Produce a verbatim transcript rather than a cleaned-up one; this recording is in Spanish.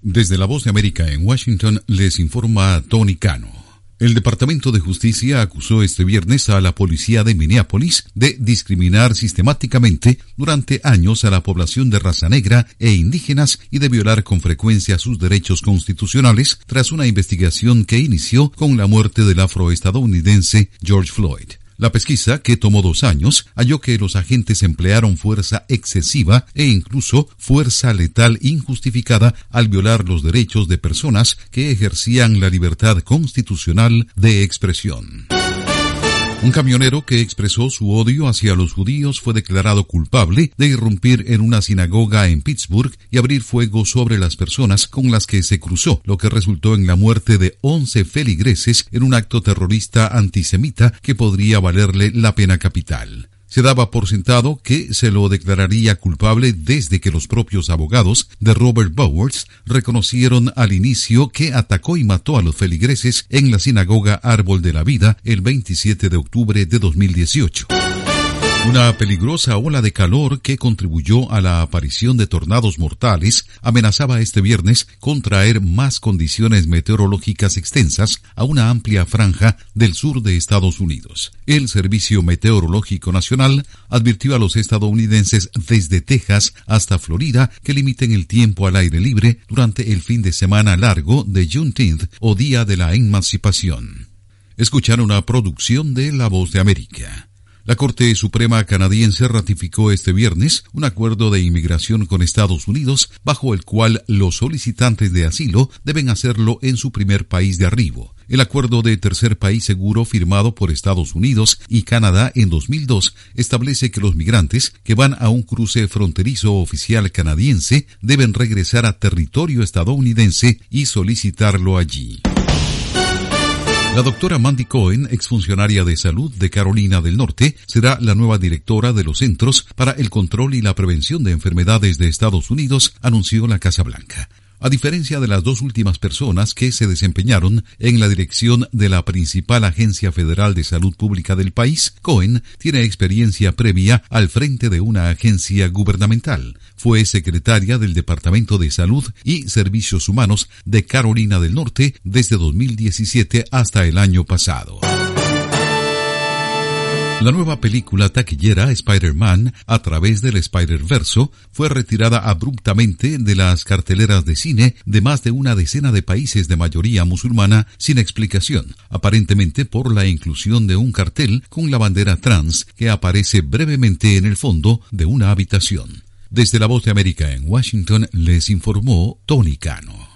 Desde La Voz de América en Washington les informa Tony Cano. El Departamento de Justicia acusó este viernes a la policía de Minneapolis de discriminar sistemáticamente durante años a la población de raza negra e indígenas y de violar con frecuencia sus derechos constitucionales tras una investigación que inició con la muerte del afroestadounidense George Floyd. La pesquisa, que tomó dos años, halló que los agentes emplearon fuerza excesiva e incluso fuerza letal injustificada al violar los derechos de personas que ejercían la libertad constitucional de expresión. Un camionero que expresó su odio hacia los judíos fue declarado culpable de irrumpir en una sinagoga en Pittsburgh y abrir fuego sobre las personas con las que se cruzó, lo que resultó en la muerte de once feligreses en un acto terrorista antisemita que podría valerle la pena capital. Se daba por sentado que se lo declararía culpable desde que los propios abogados de Robert Bowers reconocieron al inicio que atacó y mató a los feligreses en la sinagoga Árbol de la Vida el veintisiete de octubre de dos mil dieciocho. Una peligrosa ola de calor que contribuyó a la aparición de tornados mortales amenazaba este viernes con traer más condiciones meteorológicas extensas a una amplia franja del sur de Estados Unidos. El Servicio Meteorológico Nacional advirtió a los estadounidenses desde Texas hasta Florida que limiten el tiempo al aire libre durante el fin de semana largo de Juneteenth o Día de la Emancipación. Escuchar una producción de La Voz de América. La Corte Suprema canadiense ratificó este viernes un acuerdo de inmigración con Estados Unidos, bajo el cual los solicitantes de asilo deben hacerlo en su primer país de arribo. El acuerdo de tercer país seguro firmado por Estados Unidos y Canadá en dos mil dos establece que los migrantes que van a un cruce fronterizo oficial canadiense deben regresar a territorio estadounidense y solicitarlo allí. La doctora Mandy Cohen, exfuncionaria de salud de Carolina del Norte, será la nueva directora de los Centros para el Control y la Prevención de Enfermedades de Estados Unidos, anunció la Casa Blanca. A diferencia de las dos últimas personas que se desempeñaron en la dirección de la principal agencia federal de salud pública del país, Cohen tiene experiencia previa al frente de una agencia gubernamental. Fue secretaria del Departamento de Salud y Servicios Humanos de Carolina del Norte desde dos mil diecisiete hasta el año pasado. La nueva película taquillera Spider-Man a través del Spider-Verso fue retirada abruptamente de las carteleras de cine de más de una decena de países de mayoría musulmana sin explicación, aparentemente por la inclusión de un cartel con la bandera trans que aparece brevemente en el fondo de una habitación. Desde La Voz de América en Washington les informó Tony Cano.